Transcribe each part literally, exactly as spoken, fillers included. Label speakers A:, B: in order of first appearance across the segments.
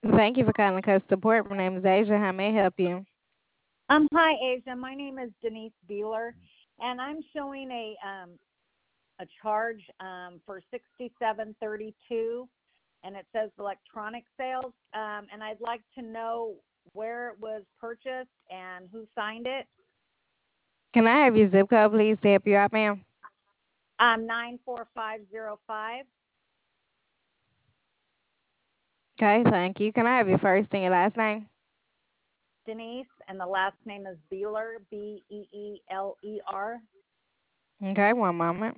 A: Thank you for calling Customer Support. My name is Asia. How may I help you?
B: Um, hi, Asia. My name is Denise Beeler, and I'm showing a um, a charge um, for sixty-seven thirty-two, and it says electronic sales. Um, and I'd like to know where it was purchased and who signed it.
A: Can I have your zip code, please, to help you out, ma'am?
B: Um, nine four five zero five.
A: Okay, thank you. Can I have your first and your last name?
B: Denise, and the last name is Beeler, B E E L E R.
A: Okay, one moment.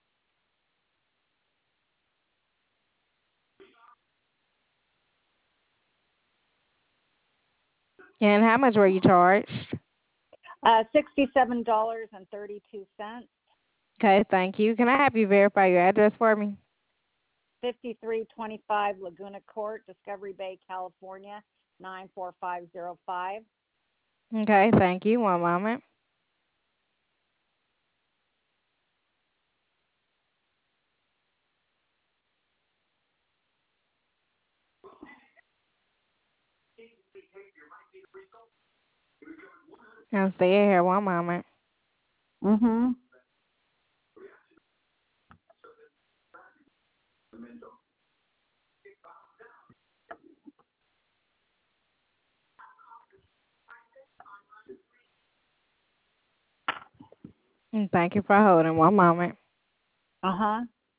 A: And how much were you charged?
B: Uh, sixty-seven dollars and thirty-two cents.
A: Okay, thank you. Can I have you verify your address for me?
B: fifty-three twenty-five Laguna Court, Discovery Bay, California, nine four five zero five.
A: Okay, thank you. One moment. I'll stay here one moment.
B: Mm-hmm.
A: And thank you for holding one moment.
B: Uh-huh.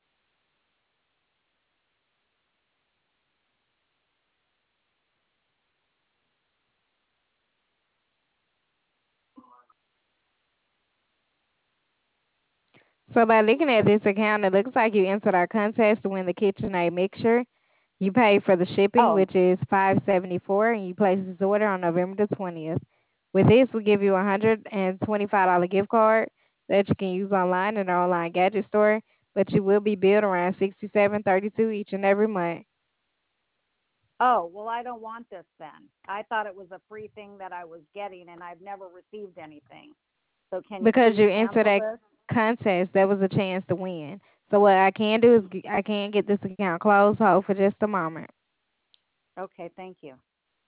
A: So by looking at this account, it looks like you entered our contest to win the KitchenAid mixture. You paid for the shipping,
B: Oh,
A: which is five seventy-four, and you placed this order on November the twentieth. With this, we give you a one hundred twenty-five dollars gift card that you can use online in our online gadget store, but you will be billed around sixty-seven thirty-two each and every month.
B: oh, well, I don't want this then. I thought it was a free thing that I was getting, and I've never received anything. So can you
A: Because
B: please
A: you entered
B: cancel
A: that
B: this?
A: contest, that was a chance to win. So what I can do is g- I can get this account closed. Hold for just a moment.
B: Okay, thank you.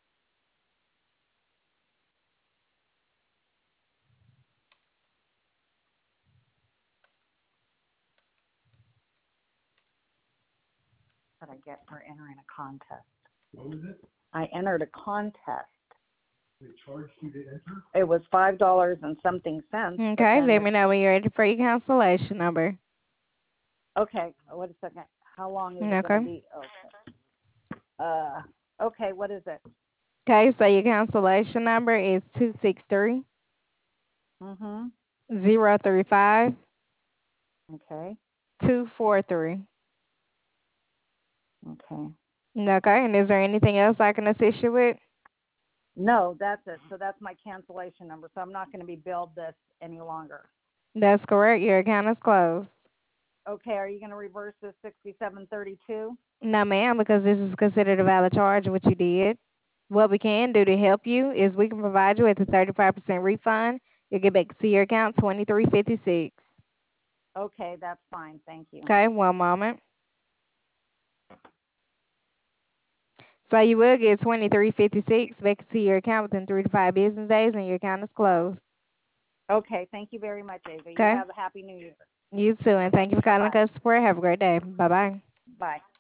B: What I get for entering a contest? What was it? I entered a contest. They charged you to enter? It was five dollars and something cents, but
A: Okay,
B: then
A: let
B: it.
A: me know when you're ready for your cancellation number.
B: Okay, wait a second. How long is it going to
A: Okay.
B: be? Okay. Uh, okay, what is it?
A: Okay, so your cancellation number is two six three
B: Mm-hmm.
A: zero three five
B: Okay.
A: two four three.
B: Okay.
A: Okay, and is there anything else I can assist you with?
B: No, that's it. So that's my cancellation number. So I'm not going to be billed this any longer.
A: That's correct. Your account is closed.
B: Okay, are you going to reverse this sixty-seven thirty-two?
A: No, ma'am, because this is considered a valid charge, what you did. What we can do to help you is we can provide you with a thirty-five percent refund. You'll get back to your account twenty-three fifty-six.
B: Okay, that's fine. Thank you.
A: Okay, one moment. So you will get twenty-three fifty-six back to your account within three to five business days, and your account is closed.
B: Okay, thank you very much, Ava. You
A: Okay,
B: have a happy new year.
A: you too, and
B: Okay,
A: thank you for calling
B: bye-bye.
A: Customer Support. Have a great day. Bye bye.
B: Bye.